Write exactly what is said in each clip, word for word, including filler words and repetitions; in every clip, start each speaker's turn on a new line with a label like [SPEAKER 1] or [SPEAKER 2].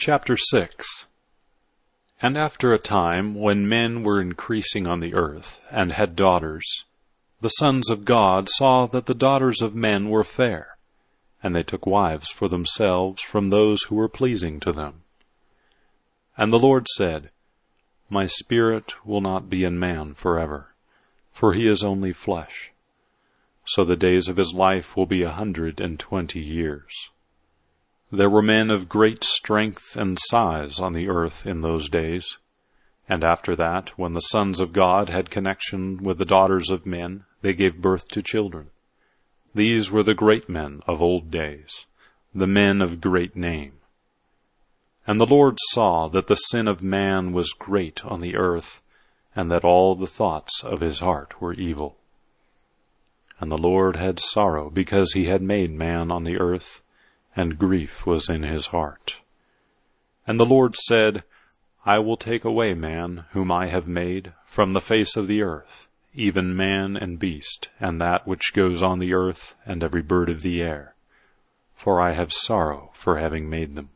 [SPEAKER 1] Chapter six. And after a time, when men were increasing on the earth, and had daughters, the sons of God saw that the daughters of men were fair, and they took wives for themselves from those who were pleasing to them. And the Lord said, My spirit will not be in man forever, for he is only flesh. So the days of his life will be a hundred and twenty years. There were men of great strength and size on the earth in those days. And after that, when the sons of God had connection with the daughters of men, they gave birth to children. These were the great men of old days, the men of great name. And the Lord saw that the sin of man was great on the earth, and that all the thoughts of his heart were evil. And the Lord had sorrow because he had made man on the earth, and grief was in his heart. And the Lord said, I will take away man, whom I have made, from the face of the earth, even man and beast, and that which goes on the earth, and every bird of the air, for I have sorrow for having made them.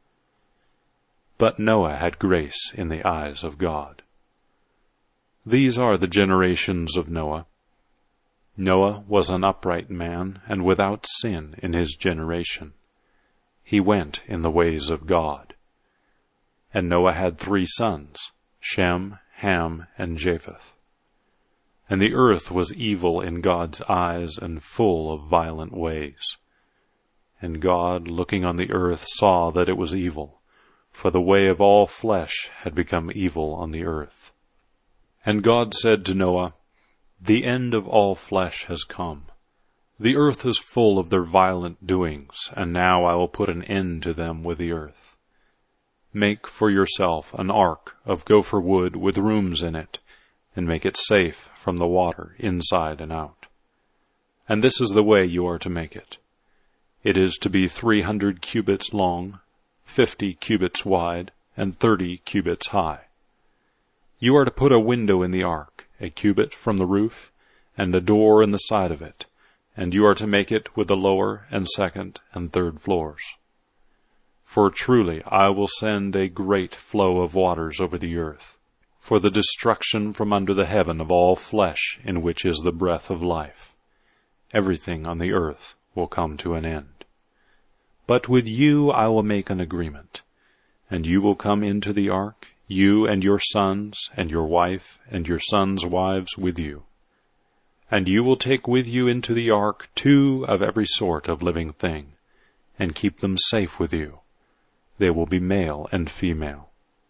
[SPEAKER 1] But Noah had grace in the eyes of God. These are the generations of Noah. Noah was an upright man, and without sin in his generation. He went in the ways of God. And Noah had three sons, Shem, Ham, and Japheth. And the earth was evil in God's eyes, and full of violent ways. And God, looking on the earth, saw that it was evil, for the way of all flesh had become evil on the earth. And God said to Noah, The end of all flesh has come. The earth is full of their violent doings, and now I will put an end to them with the earth. Make for yourself an ark of gopher wood with rooms in it, and make it safe from the water inside and out. And this is the way you are to make it. It is to be three hundred cubits long, fifty cubits wide, and thirty cubits high. You are to put a window in the ark, a cubit from the roof, and a door in the side of it, and you are to make it with the lower and second and third floors. For truly I will send a great flow of waters over the earth, for the destruction from under the heaven of all flesh in which is the breath of life. Everything on the earth will come to an end. But with you I will make an agreement, and you will come into the ark, you and your sons, and your wife, and your sons' wives with you. And you will take with you into the ark two of every sort of living thing, and keep them safe with you. They will be male and female.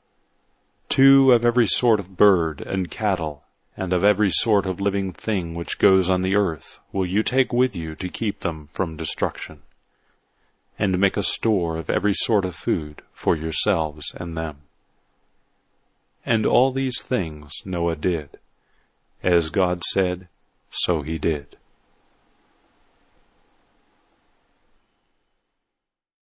[SPEAKER 1] Two of every sort of bird and cattle, and of every sort of living thing which goes on the earth, will you take with you to keep them from destruction. And make a store of every sort of food for yourselves and them. And all these things Noah did. As God said, so he did.